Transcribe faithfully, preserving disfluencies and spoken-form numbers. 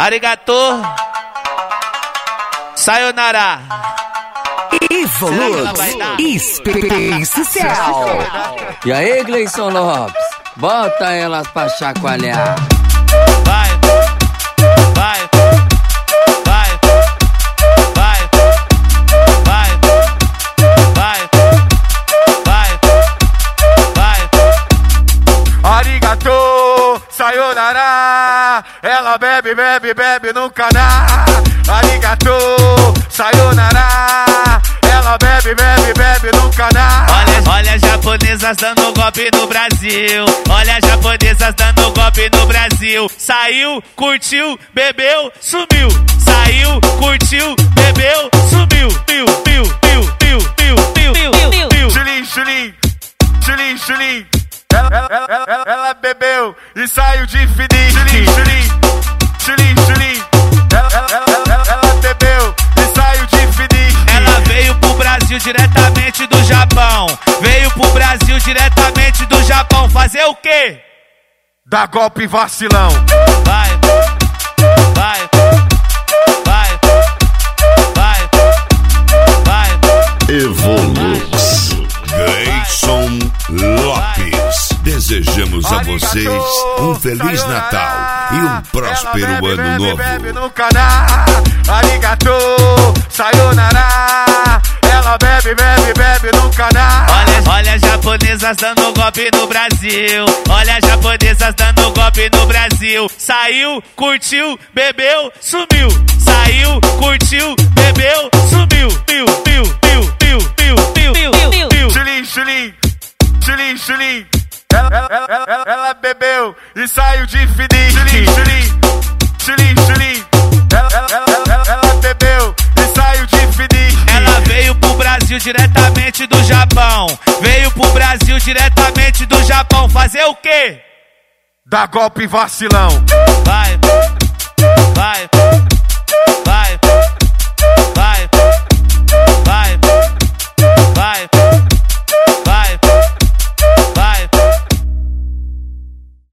Arigato. Sayonara. Evolux Especial. E aí, Gleison Lopes? Bota elas pra chacoalhar. Vai, vai, vai, vai, vai, vai, vai, vai. Arigato, sayonara. Ela bebe, bebe, bebe, nunca dá. Arigato, sayonara. Ela bebe, bebe, bebe, nunca dá. Olha, olha as japonesas dando golpe no Brasil. Olha as japonesas dando golpe no Brasil. Saiu, curtiu, bebeu, sumiu. Saiu, curtiu, bebeu, sumiu. Piu, piu, piu, piu, piu, piu, piu, piu. Chulim, chulim, chulim, chulim. Ela, ela, ela, ela, ela bebeu e saiu de fininho. Chulim, chulim, chulim, chulim. Ela, ela, ela, ela, ela bebeu e saiu de fininho. Ela veio pro Brasil diretamente do Japão. Veio pro Brasil diretamente do Japão. Fazer o quê? Dá golpe vacilão. Vai, vai, vai, vai, vai. Evolux Gleison Lopes. Desejamos a vocês um Feliz Natal e um próspero bebe, ano bebe, novo. Bebe no canal. Arigato, sayonara. Ela bebe, bebe, bebe no canal. Olha, olha as japonesas dando golpe no Brasil. Olha as japonesas dando golpe no Brasil. Saiu, curtiu, bebeu, sumiu. Saiu, curtiu, bebeu, sumiu. Piu, piu, piu, piu, piu, piu, piu, piu. Chulim, chulim, chulim, chulim. Ela, ela, ela, ela, ela bebeu e saiu de fininho. Chulim, chulim, chulim, chulim. Ela, ela, ela, ela, ela bebeu e saiu de fininho. Ela veio pro Brasil diretamente do Japão. Veio pro Brasil diretamente do Japão. Fazer o quê? Dá golpe vacilão. Vai, vai, vai.